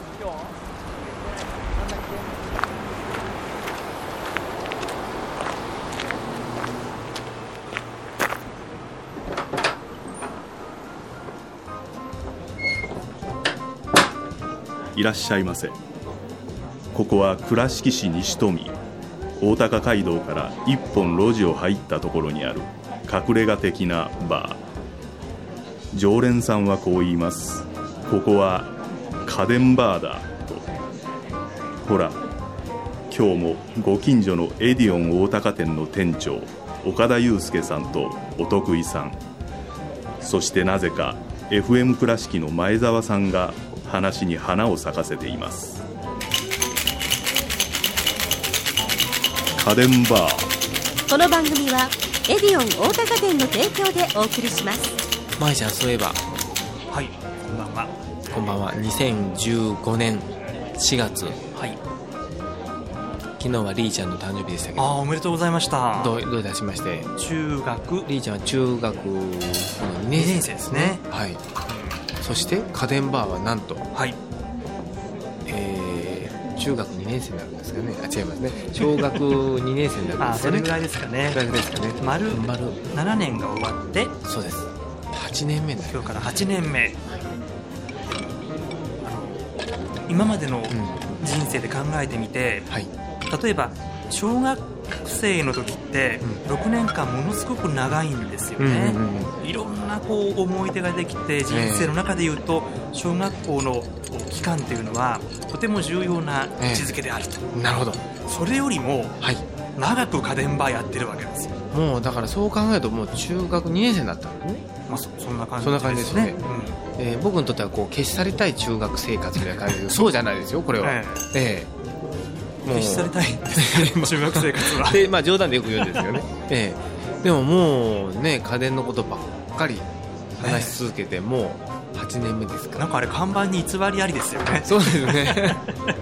いらっしゃいませ。ここは倉敷市西富大高街道から一本路地を入ったところにある隠れ家的なバー。常連さんはこう言います。ここは家電バーだと。ほら、今日もご近所のエディオン大高店の店長岡田祐介さんとお得意さん、そしてなぜか FM 倉敷の前澤さんが話に花を咲かせています。家電バー。 この番組はエディオン大高店の提供でお送りします。 まいちゃん、そういえば。 はい、こんばんは。 こんばんは。2015年4月、 はい、 昨日はリーちゃんの誕生日でしたけど。 おめでとうございました。 どういたしまして。 中学、 リーちゃんは中学の2年生ですね。はい、そして家電バーはなんと、 はい、 中学2年生になるんですかね。あ、違いますね。小学2年生になるんですかね。 それぐらいですかね。丸7年が終わって、 そうです。8年目になる。 今日から8年目。はい、今までの人生で考えてみて、はい、例えば小学生の時って6年間ものすごく長いんですよね。いろんなこう思い出ができて、人生の中でいうと小学校の期間っていうのはとても重要な位置づけであると。 なるほど。 それよりも長く家電バーやってるわけですよ。 もうだからそう考えるともう中学2年生になったのね。 まあ、そんな感じですね。 僕にとってはこう消し去りたい中学生活みたいな感じでそうじゃないですよこれは。 消し去りたいんですね中学生活は。 で、まあ、冗談でよく言うんですよね。でももうね、家電のことばっかり話し続けてもう8年目ですから。 なんかあれ看板に偽りありですよね。 そうですね。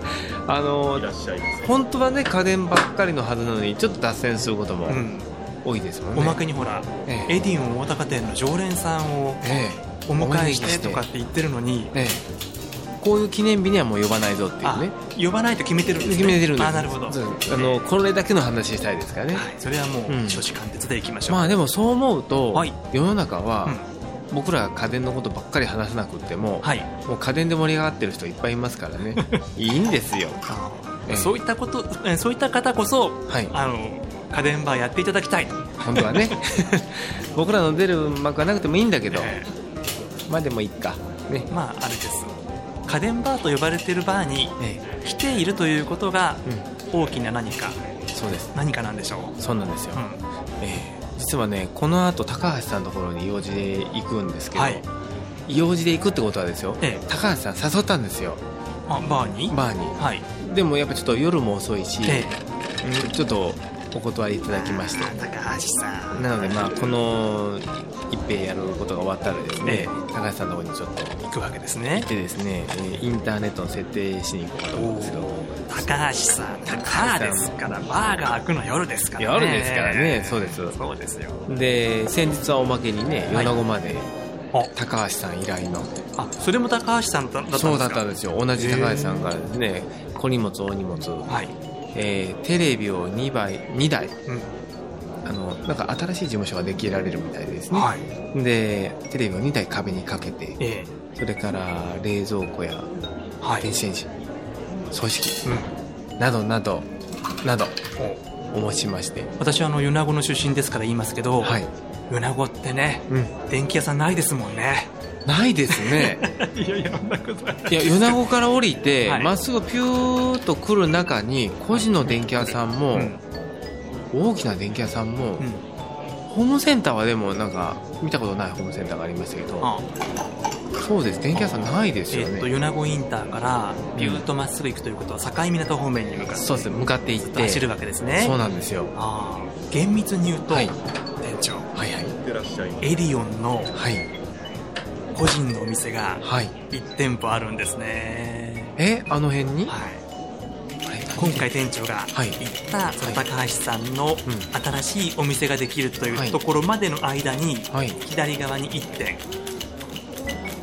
本当はね家電ばっかりのはずなのにちょっと脱線することも多いですもんね。 おまけにほら、エディオン大高店の常連さんをお迎えしてとかって言ってるのに、 こういう記念日にはもう呼ばないぞっていうね。 呼ばないと決めてるんですね。 決めてるんです。 なるほど。 これだけの話したいですからね。 それはもう初志貫徹でいきましょう。 まあでもそう思うと、世の中は僕ら家電のことばっかり話さなくっても、もう家電で盛り上がってる人いっぱいいますからね。いいんですよ。 そういった方こそ、家電バーやっていただきたい。 本当はね。僕らの出る幕はなくてもいいんだけど、まあでもいいかね。 まああれです。家電バーと呼ばれているバーに来ているということが大きな何か、 そうです。 何かなんでしょう。 そうなんですよ。実はね、この後高橋さんのところに用事で行くんですけど、用事で行くってことはですよ、高橋さん誘ったんですよ。 バーに。 でもやっぱちょっと夜も遅いし、ちょっとお断りいただきまして。 高橋さん。 なのでまあこの一平やることが終わったらですね、高橋さんのところにちょっと行くわけですね。 行ってですね、インターネットの設定しに行こうかと思うんですけど。 高橋さん、バーですからバーが開くの夜ですからね。 夜ですからね。そうです。 そうですよ。 で先日はおまけにね、米子まで高橋さん依頼の。 それも高橋さんだったんですか。 そうだったんですよ。同じ高橋さんからですね、小荷物大荷物、テレビを2台、なんか新しい事務所ができられるみたいですね。でテレビを2台壁にかけて、それから冷蔵庫や電子レンジ、掃除機、などなどお持ちしまして。 私は米子の出身ですから言いますけど、米子ってね、電気屋さんないですもんね。 ないですね。 いやそんなことない。 いや米子から降りてまっすぐピューッと来る中に個人の電気屋さんも、大きな電気屋さんも、ホームセンターはでもなんか見たことないホームセンターがありましたけど、そうです、電気屋さんないですよね。 米子インターからビューッとまっすぐ行くということは境港方面に向かって、 そうです、向かって行って走るわけですね。 そうなんですよ。 厳密に言うと、店長、エディオンの個人のお店が1店舗あるんですね。 あの辺に。 今回店長が行ったその高橋さんの新しいお店ができるというところまでの間に、左側に1店、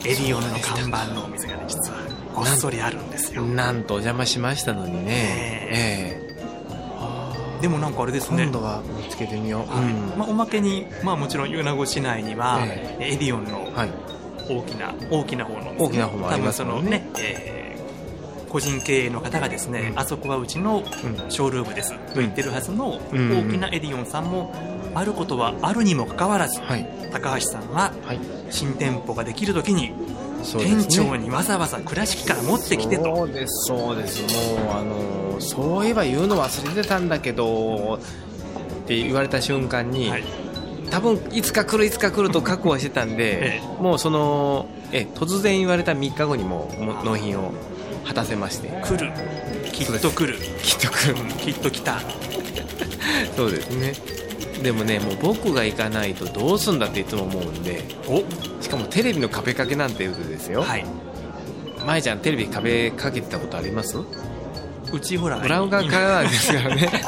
エディオンの看板のお店がね、実はごっそりあるんですよ。 なんとお邪魔しましたのにね。 でもなんかあれですね、 今度は見つけてみよう。 おまけに、もちろん米子市内には、エディオンの大きな方の、 大きな方もありますもんね。 個人経営の方がですね、あそこはうちのショールームですと言ってるはずの大きなエディオンさんもあることはあるにもかかわらず、高橋さんは新店舗ができるときに店長にわざわざ倉敷から持ってきてと。 そうです、もうそういえば言うの忘れてたんだけどって言われた瞬間に、多分いつか来ると覚悟はしてたんで、もう突然言われた3日後にもう納品を果たせまして、 きっと来るきっと来たそうですね。でもね、もう僕が行かないとどうすんだっていつも思うんで、しかもテレビの壁掛けなんて言うとですよ、舞ちゃんテレビ壁かけてたことあります？ うちほらブラウン管からなんですからね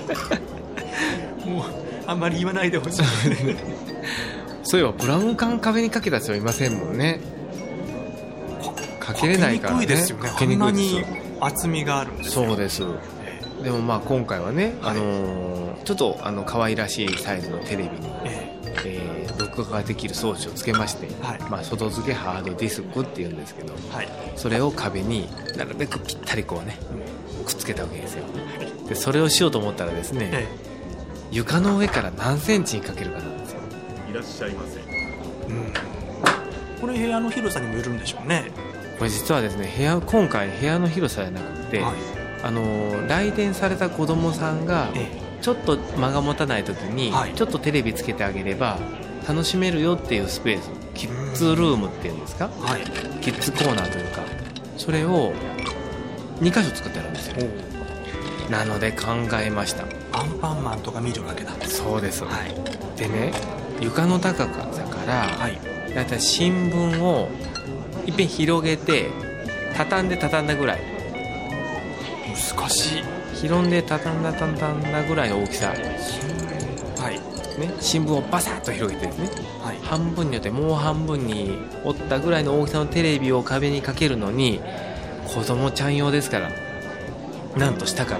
もうあんまり言わないでほしいそういえばブラウン管壁にかけた人いませんもんね。かけれないからね。 かけにくいですよね。こんなに厚みがあるんですよ。 そうです。でも今回はね、ちょっと可愛らしいサイズのテレビに、録画ができる装置をつけまして、外付けハードディスクっていうんですけど、それを壁になるべくぴったりこうね、くっつけたわけですよ。でそれをしようと思ったらですね、床の上から何センチにかけるかなんですよ。 いらっしゃいませ。 これ部屋の広さにもよるんでしょうね。 これ実はですね、今回部屋の広さじゃなくて、来店された子供さんがちょっと間が持たない時にちょっとテレビつけてあげれば楽しめるよっていうスペース、キッズルームっていうんですか、キッズコーナーというか、それを2箇所作ってあるんですよ。なので考えました。 アンパンマンとか見るわけだ。 そうです、でね、床の高さからだいたい新聞をいっぺん広げて畳んだぐらい、 難しい。 広んで畳んだぐらいの大きさ、新聞をバサッと広げてですね、半分によってもう半分に折ったぐらいの大きさのテレビを壁にかけるのに、子供ちゃん用ですから、なんと下から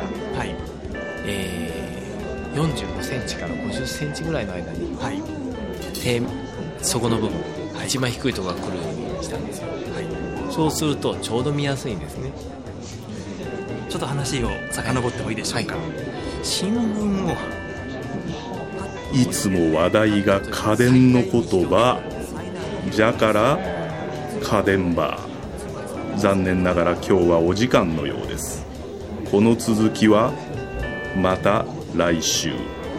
、45センチから50センチぐらいの間に、底の部分、一番低いところが来るようにしたんですよ。そうするとちょうど見やすいんですね。 ちょっと話を遡ってもいいでしょうか。新聞をいつも話題が家電の言葉じゃから家電バー。残念ながら今日はお時間のようです。この続きはまた来週。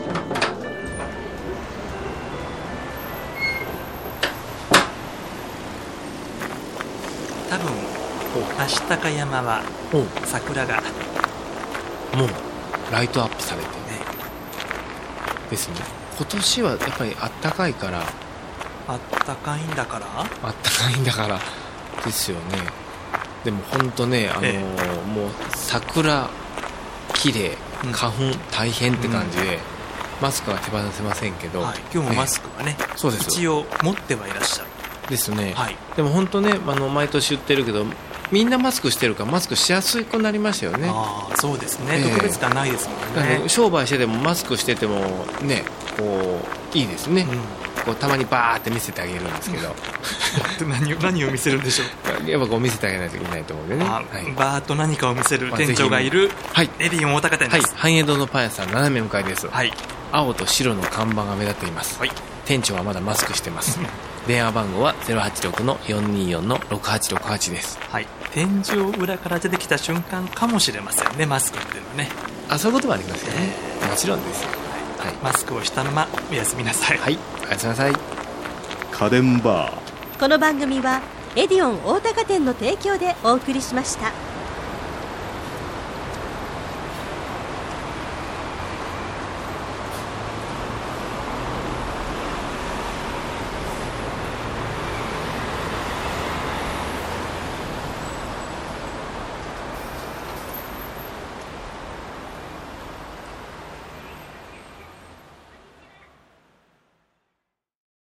多分足高山は桜がもうライトアップされてねですね。今年はやっぱりあったかいから、 あったかいんだからですよね。でも本当ね、もう桜綺麗、花粉大変って感じで、マスクは手放せませんけど、 今日もマスクはね、 そうです一応持ってはいらっしゃるですね。でも本当ね、毎年言ってるけど、みんなマスクしてるからマスクしやすくなりましたよね。 そうですね、特別感ないですもんね。 商売しててもマスクしててもね、こういいですね。こうたまにバーって見せてあげるんですけど何を見せるんでしょう。やっぱこう見せてあげないといけないと思うんでね。 バーッと何かを見せる店長がいる、エディオン大高店です。 繁栄堂のパン屋さん斜め向かいです。青と白の看板が目立っています。店長はまだマスクしてます電話番号は 086-424-6868 です。 天井裏から出てきた瞬間かもしれませんね、マスクっていうのはね。 そういうこともありますよね。もちろんですよ。 マスクをしたままおやすみなさい。 おやすみなさい。 家電バー。 この番組はエディオン大高店の提供でお送りしました。